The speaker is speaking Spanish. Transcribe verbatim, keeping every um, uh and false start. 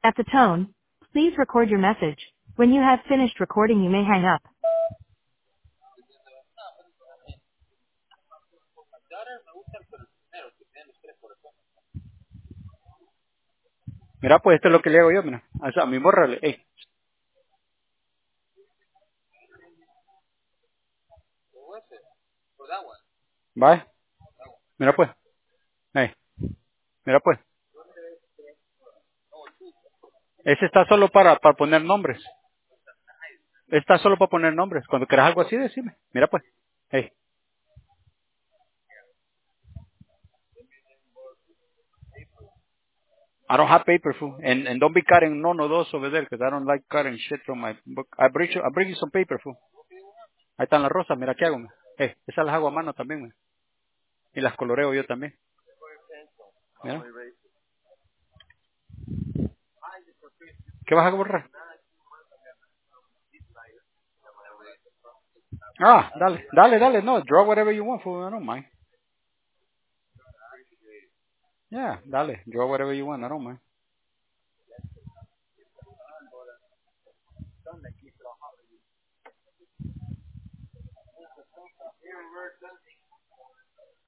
At the tone, please record your message. When you have finished recording, you may hang up. Mira, pues esto es lo que le hago yo, mira. O sea, a mi morra le, hey, bye. Mira pues, hey, mira pues. Ese está solo para, para poner nombres. Está solo para poner nombres. Cuando quieras algo así, decime. Mira pues, hey. I don't have paper, fool. And, and don't be cutting none of those over there, because I don't like cutting shit from my book. I bring you, I bring you some paper, fool. Ahí están las rosas, mira qué hago, mira. Hey, esas las hago a mano también, mira. Y las coloreo yo también. Mira. ¿Qué vas a borrar? Ah, dale, dale, dale. No, draw whatever you want, fool. I don't mind. Yeah, dale, draw whatever you want. I don't mind.